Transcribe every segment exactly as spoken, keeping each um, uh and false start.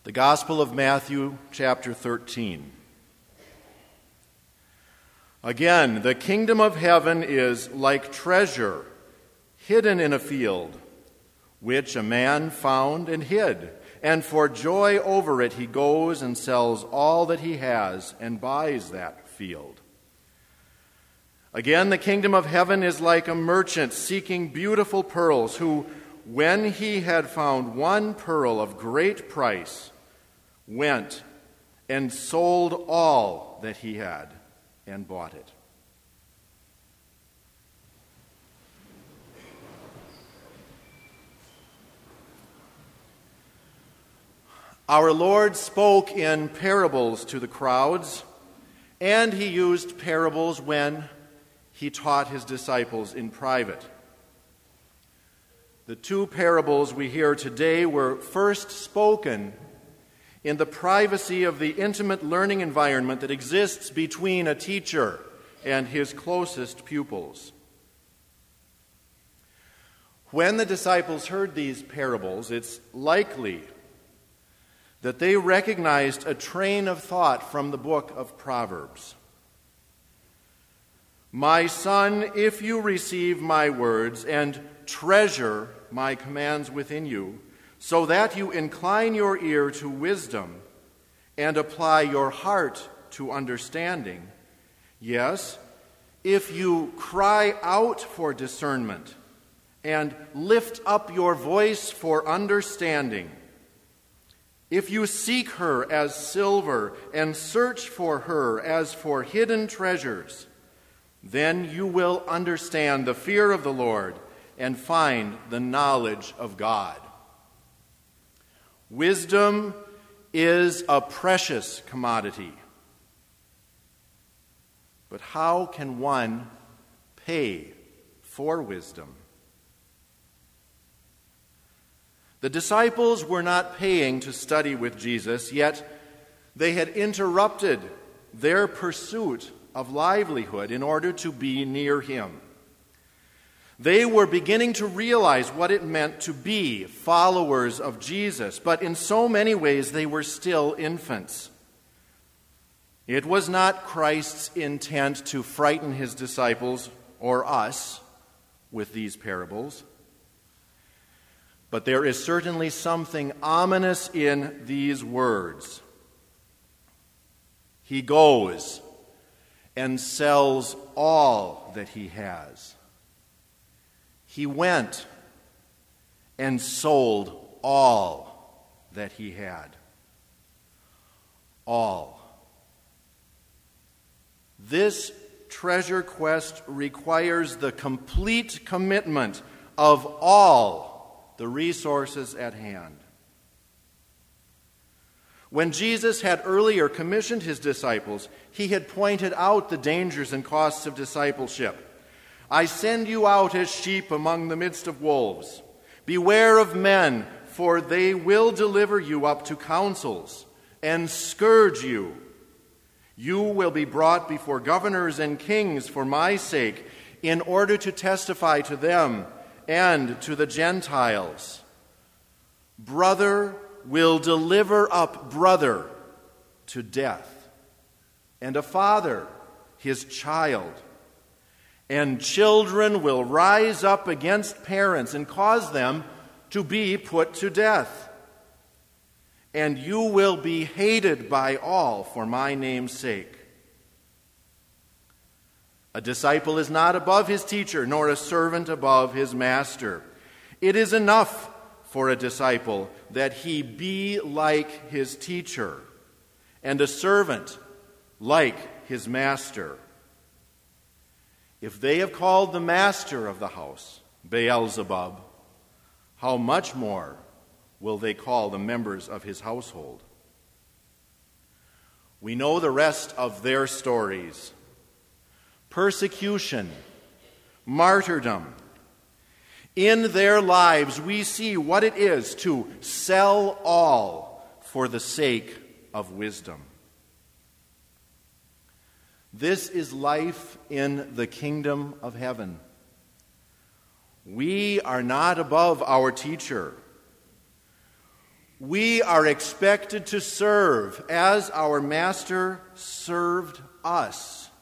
The Gospel of Matthew, chapter thirteen. Again, the kingdom of heaven is like treasure hidden in a field, which a man found and hid. And for joy over it he goes and sells all that he has and buys that field. Again, the kingdom of heaven is like a merchant seeking beautiful pearls, who, when he had found one pearl of great price, went and sold all that he had and bought it. Our Lord spoke in parables to the crowds, and he used parables when he taught his disciples in private. The two parables we hear today were first spoken in the privacy of the intimate learning environment that exists between a teacher and his closest pupils. When the disciples heard these parables, it's likely that they recognized a train of thought from the book of Proverbs. My son, if you receive my words and treasure my commands within you, so that you incline your ear to wisdom and apply your heart to understanding. Yes, if you cry out for discernment and lift up your voice for understanding, if you seek her as silver and search for her as for hidden treasures, then you will understand the fear of the Lord and find the knowledge of God. Wisdom is a precious commodity. But how can one pay for wisdom? The disciples were not paying to study with Jesus, yet they had interrupted their pursuit of livelihood in order to be near him. They were beginning to realize what it meant to be followers of Jesus, but in so many ways they were still infants. It was not Christ's intent to frighten his disciples or us with these parables, but there is certainly something ominous in these words. He goes and sells all that he has. He went and sold all that he had. All. This treasure quest requires the complete commitment of all the resources at hand. When Jesus had earlier commissioned his disciples, he had pointed out the dangers and costs of discipleship. I send you out as sheep among the midst of wolves. Beware of men, for they will deliver you up to councils and scourge you. You will be brought before governors and kings for my sake, in order to testify to them and to the Gentiles. Brother will deliver up brother to death, and a father his child. And children will rise up against parents and cause them to be put to death. And you will be hated by all for my name's sake. A disciple is not above his teacher, nor a servant above his master. It is enough for a disciple that he be like his teacher, and a servant like his master. If they have called the master of the house Beelzebub, how much more will they call the members of his household? We know the rest of their stories. Persecution, martyrdom. In their lives, we see what it is to sell all for the sake of wisdom. This is life in the kingdom of heaven. We are not above our teacher. We are expected to serve as our Master served us.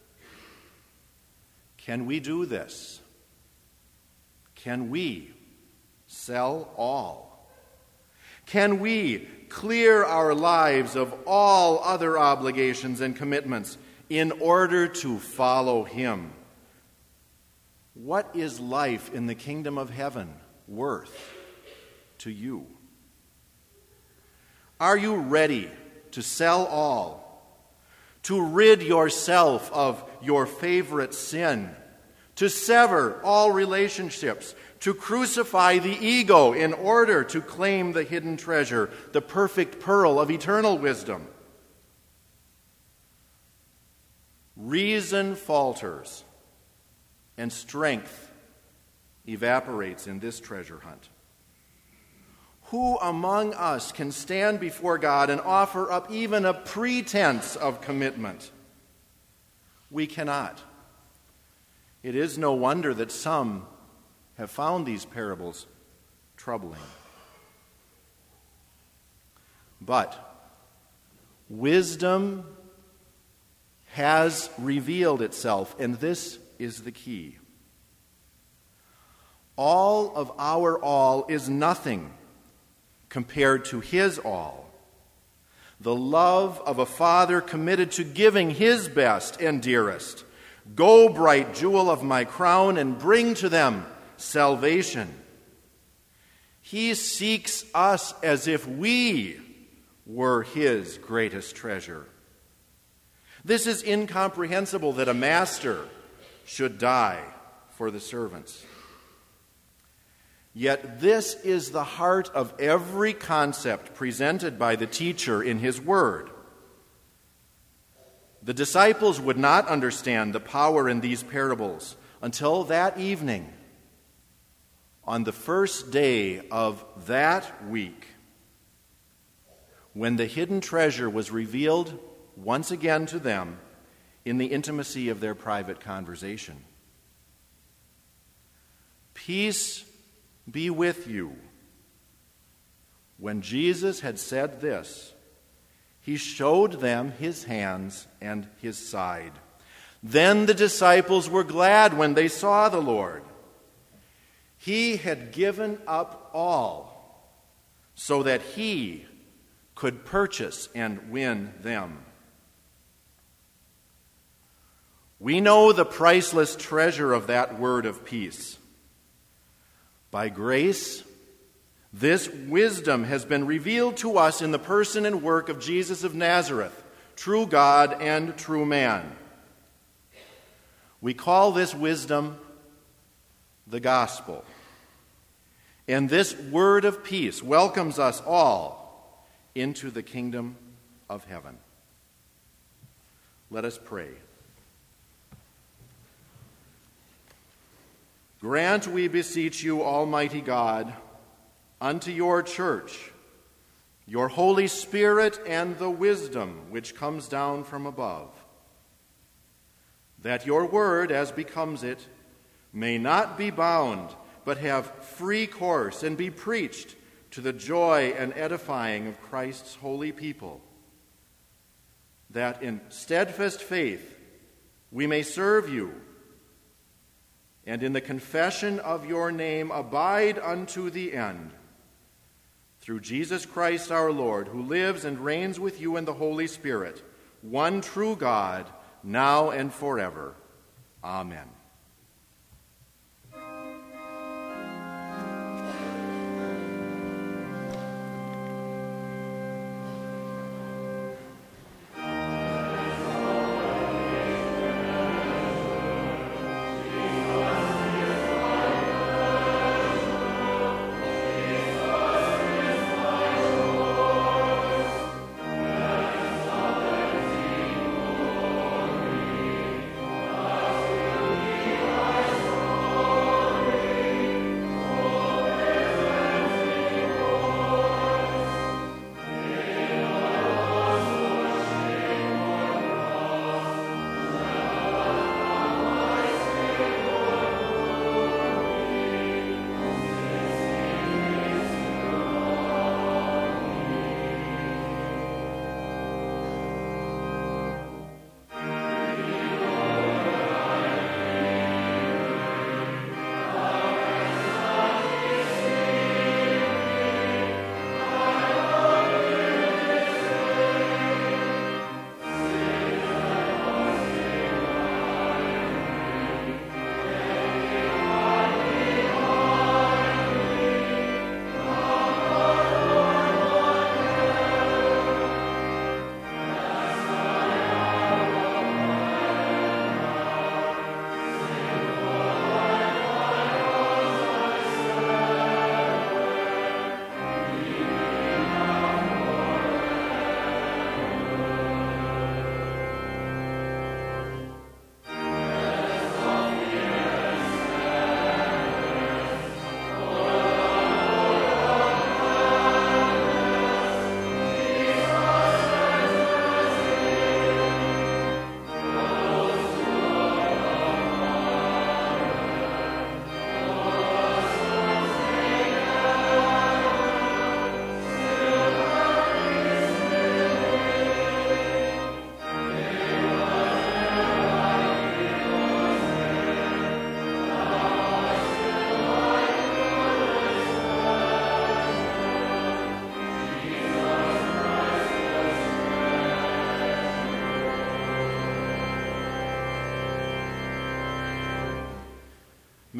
Can we do this? Can we sell all? Can we clear our lives of all other obligations and commitments in order to follow Him? What is life in the kingdom of heaven worth to you? Are you ready to sell all, to rid yourself of your favorite sin, to sever all relationships, to crucify the ego in order to claim the hidden treasure, the perfect pearl of eternal wisdom? Reason falters, and strength evaporates in this treasure hunt. Who among us can stand before God and offer up even a pretense of commitment? We cannot. It is no wonder that some have found these parables troubling. But wisdom has revealed itself, and this is the key. All of our all is nothing compared to His all. The love of a father committed to giving his best and dearest. Go, bright jewel of my crown, and bring to them salvation. He seeks us as if we were His greatest treasure. This is incomprehensible that a master should die for the servants. Yet this is the heart of every concept presented by the teacher in his word. The disciples would not understand the power in these parables until that evening, on the first day of that week, when the hidden treasure was revealed once again to them in the intimacy of their private conversation. Peace be with you. When Jesus had said this, He showed them His hands and His side. Then the disciples were glad when they saw the Lord. He had given up all so that He could purchase and win them. We know the priceless treasure of that word of peace. By grace, this wisdom has been revealed to us in the person and work of Jesus of Nazareth, true God and true man. We call this wisdom the gospel. And this word of peace welcomes us all into the kingdom of heaven. Let us pray. Grant, we beseech you, Almighty God, unto your church, your Holy Spirit and the wisdom which comes down from above, that your word, as becomes it, may not be bound, but have free course and be preached to the joy and edifying of Christ's holy people, that in steadfast faith we may serve you, and in the confession of your name abide unto the end. Through Jesus Christ our Lord, who lives and reigns with you in the Holy Spirit, one true God, now and forever. Amen.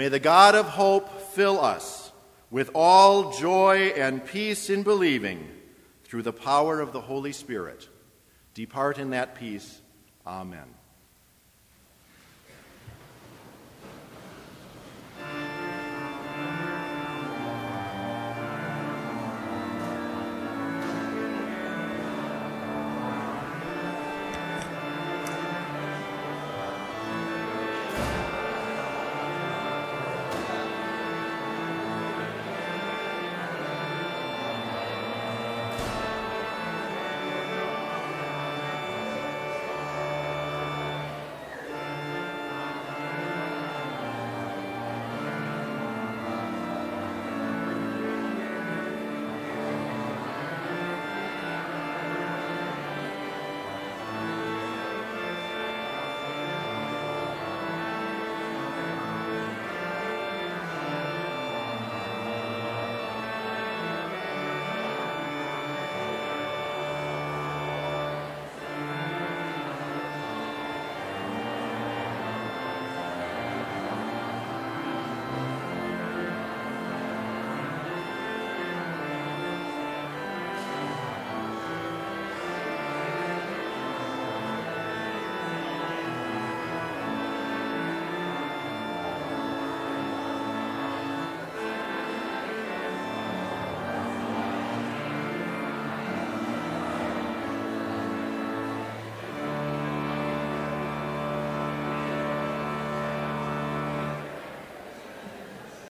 May the God of hope fill us with all joy and peace in believing through the power of the Holy Spirit. Depart in that peace. Amen.